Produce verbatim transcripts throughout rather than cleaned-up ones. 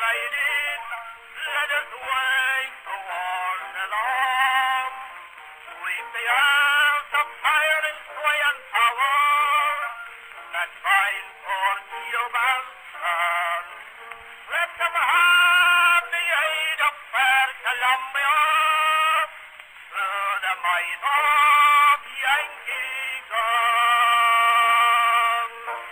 united, let us wage the wars along. Sweep the earth of fire and sway and power, that bind for human son. Let them have the aid of fair Columbia, through the might of Yankee gun.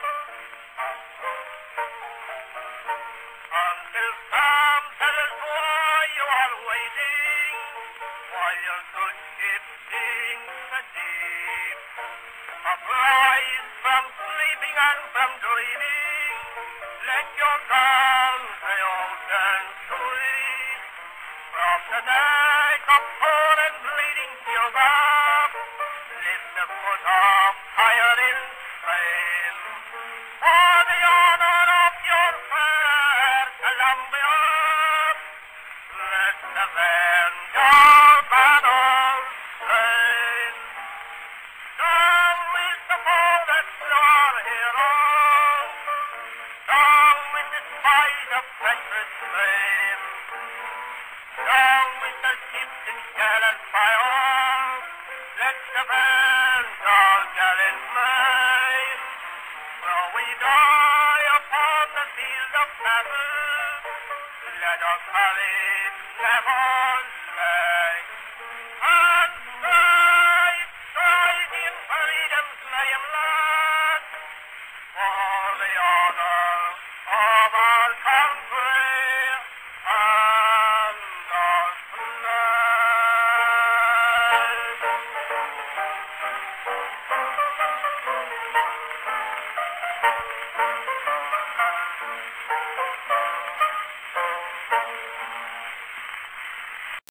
Until Sam tells why you are waiting, while your good ship sinks the deep. Arise from sleeping and from dreaming, let your guns the ocean sweep. From the neck of poor and bleeding Cuba, lift the foot of fire in Spain. For the honor of your fair Columbia, let's avenge our battles slain. Down with the foe that slew our heroes, down with the spies of treacherous Spain, down with the ships in shell and fire, let's avenge our gallant May. Though we die upon the field of battle, let our courage never lag.